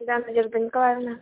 Да, Надежда Николаевна.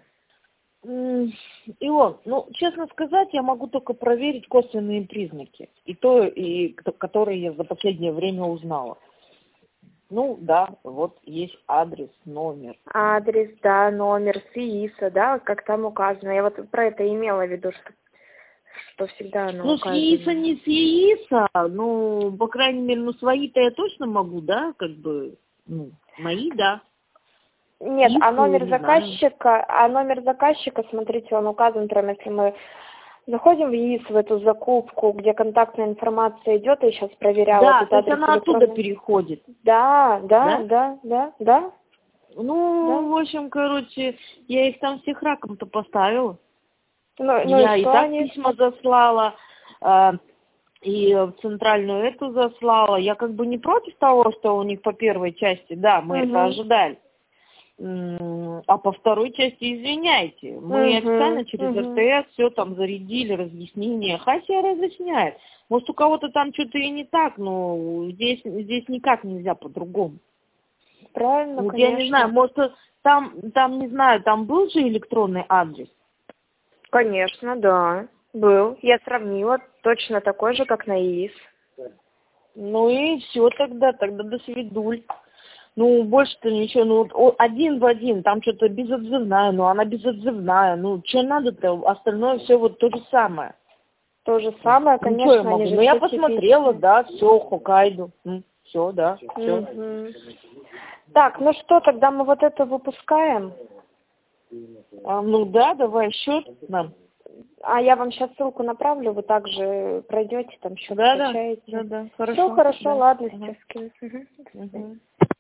Илон, ну, честно сказать, я могу только проверить косвенные признаки. Которые я за последнее время узнала. Ну, да, вот есть адрес, номер. Адрес, да, номер, с ИИСа, да, как там указано. Я вот про это имела в виду, что всегда оно Ну, указано. с ИИСа не с ИИСа, ну, по крайней мере, ну, свои-то я точно могу, да, как бы, ну, мои, да. Нет, ИИСу, а номер не знаю. заказчика, смотрите, он указан прямо, если мы заходим в ИИС, в эту закупку, где контактная информация идет, я сейчас проверяла Да, этот то есть адрес она оттуда электронный. переходит. Да. Ну, Да. в общем, короче, я их там всех раком-то поставила. Ну Я и и что так они? письма заслала, и в центральную эту заслала. Я как бы не против того, что у них по первой части, да, мы это ожидали. А по второй части, извиняйте, мы официально через РТС все там зарядили, разъяснения. Хасия разъясняет. Может, у кого-то там что-то и не так, но здесь никак нельзя по-другому. Правильно, Вот конечно. я не знаю, может, там, не знаю, там был же электронный адрес? Конечно, да, был. Я сравнила, точно такой же, как на ИИС. Ну и все тогда до свидуль. Ну, больше-то ничего, ну, вот один в один, там что-то безотзывная, ну, она безотзывная, ну, что надо-то, остальное все вот то же самое. То же самое, Ну, конечно, что я могу? Ну, я посмотрела, да, все, Хоккайдо, все, да, все. Так, ну что, тогда мы вот это выпускаем? Ну, да, давай счет нам. А я вам сейчас ссылку направлю, вы также пройдете, там счет Да, скачаете. да, хорошо. Все хорошо, да. ладно, сейчас скину.